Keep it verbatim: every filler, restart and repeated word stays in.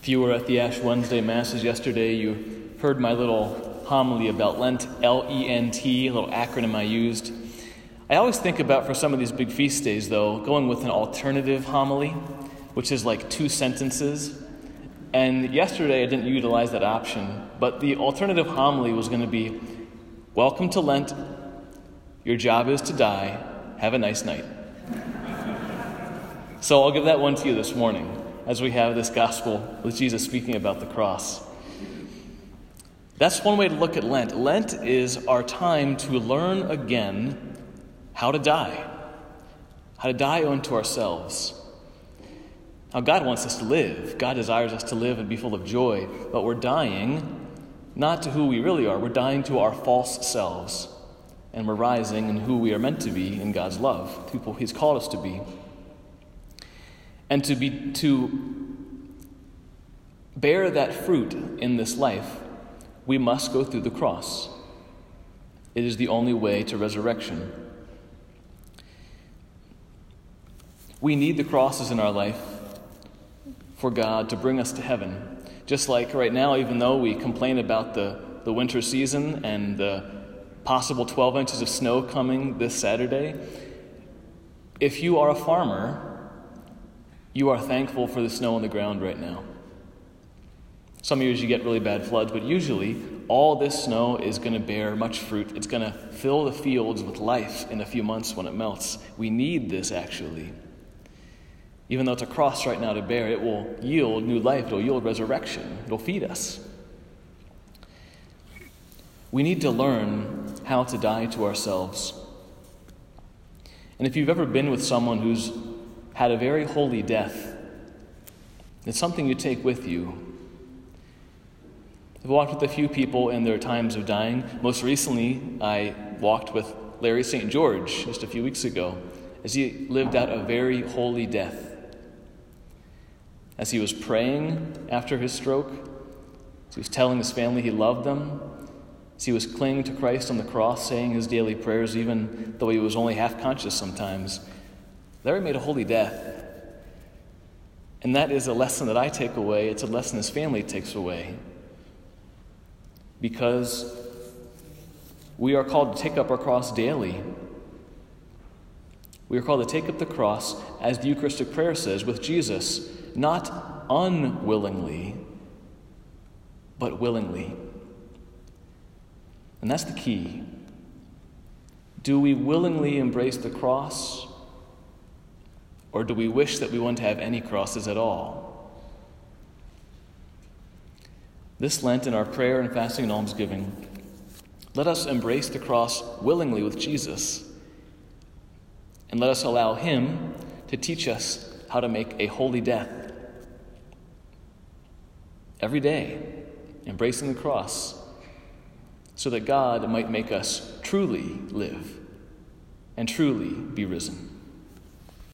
If you were at the Ash Wednesday Masses yesterday, you heard my little homily about Lent, L E N T, a little acronym I used. I always think about, for some of these big feast days, though, going with an alternative homily, which is like two sentences. And yesterday I didn't utilize that option, but the alternative homily was going to be, welcome to Lent, your job is to die, have a nice night. So I'll give that one to you this morning as we have this gospel with Jesus speaking about the cross. That's one way to look at Lent. Lent is our time to learn again how to die, how to die unto ourselves. Now, God wants us to live. God desires us to live and be full of joy, but we're dying not to who we really are. We're dying to our false selves, and we're rising in who we are meant to be in God's love, people He's called us to be. And to be to bear that fruit in this life, we must go through the cross. It is the only way to resurrection. We need the crosses in our life for God to bring us to heaven. Just like right now, even though we complain about the, the winter season and the possible twelve inches of snow coming this Saturday, if you are a farmer, you are thankful for the snow on the ground right now. Some years you get really bad floods, but usually all this snow is going to bear much fruit. It's going to fill the fields with life in a few months when it melts. We need this, actually. Even though it's a cross right now to bear, it will yield new life. It will yield resurrection. It will feed us. We need to learn how to die to ourselves. And if you've ever been with someone who's had a very holy death, it's something you take with you. I've walked with a few people in their times of dying. Most recently, I walked with Larry Saint George just a few weeks ago as he lived out a very holy death. As he was praying after his stroke, as he was telling his family he loved them, as he was clinging to Christ on the cross, saying his daily prayers, even though he was only half conscious sometimes, Larry made a holy death. And that is a lesson that I take away. It's a lesson his family takes away. Because we are called to take up our cross daily. We are called to take up the cross, as the Eucharistic prayer says, with Jesus, not unwillingly, but willingly. And that's the key. Do we willingly embrace the cross? Or do we wish that we wouldn't have any crosses at all? This Lent, in our prayer and fasting and almsgiving, let us embrace the cross willingly with Jesus. And let us allow Him to teach us how to make a holy death. Every day, embracing the cross, so that God might make us truly live and truly be risen.